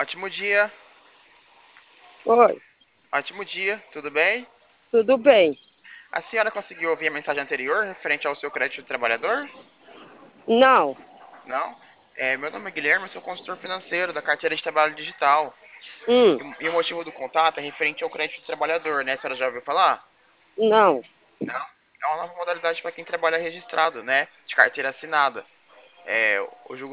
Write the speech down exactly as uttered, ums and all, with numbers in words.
Ótimo dia, Oi, ótimo dia, tudo bem? tudo bem? A senhora conseguiu ouvir a mensagem anterior referente ao seu crédito de trabalhador? Não. Não? É, meu nome é Guilherme, eu sou consultor financeiro da carteira de trabalho digital. Hum, E, o e o motivo do contato é referente ao crédito de trabalhador, né? A senhora já ouviu falar? não. Não? É uma nova modalidade para quem trabalha registrado, né? De carteira assinada. É, o